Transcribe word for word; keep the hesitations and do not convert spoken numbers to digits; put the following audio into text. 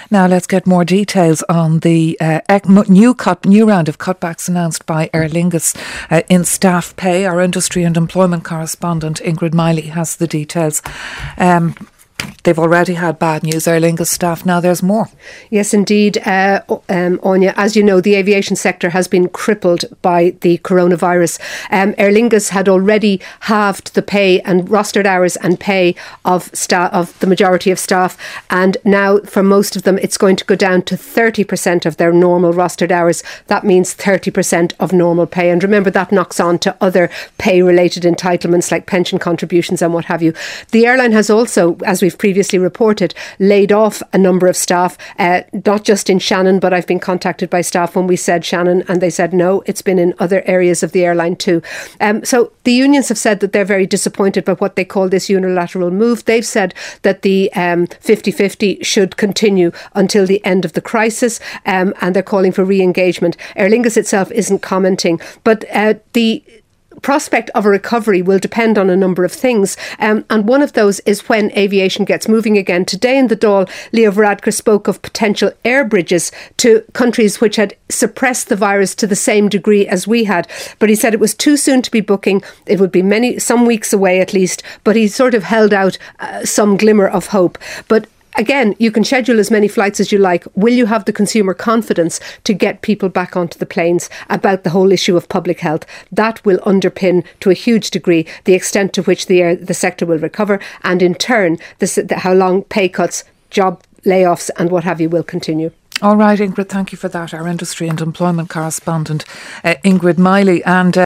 Now let's get more details on the uh, new cut, new round of cutbacks announced by Aer Lingus uh, in staff pay. Our industry and employment correspondent Ingrid Miley has the details. Um, They've already had bad news, Aer Lingus staff. Now there's more. Yes, indeed, uh, um, Anya. As you know, the aviation sector has been crippled by the coronavirus. Um, Aer Lingus had already halved the pay and rostered hours and pay of staff, of the majority of staff, and now for most of them, it's going to go down to thirty percent of their normal rostered hours. That means thirty percent of normal pay. And remember, that knocks on to other pay-related entitlements like pension contributions and what have you. The airline has also, as we've previously reported, laid off a number of staff, uh, not just in Shannon, but I've been contacted by staff when we said Shannon and they said no, it's been in other areas of the airline too. Um, so the unions have said that they're very disappointed by what they call this unilateral move. They've said that the um, fifty-fifty should continue until the end of the crisis, um, and they're calling for re-engagement. Aer Lingus itself isn't commenting, but uh, the prospect of a recovery will depend on a number of things, um, and one of those is when aviation gets moving again. Today in the Dáil, Leo Varadkar spoke of potential air bridges to countries which had suppressed the virus to the same degree as we had, but he said it was too soon to be booking. It would be many some weeks away at least, but he sort of held out uh, some glimmer of hope. But again, you can schedule as many flights as you like. Will you have the consumer confidence to get people back onto the planes about the whole issue of public health? That will underpin to a huge degree the extent to which the, uh, the sector will recover, and in turn, this, the, how long pay cuts, job layoffs and what have you will continue. All right, Ingrid, thank you for that. Our industry and employment correspondent, uh, Ingrid Miley. And uh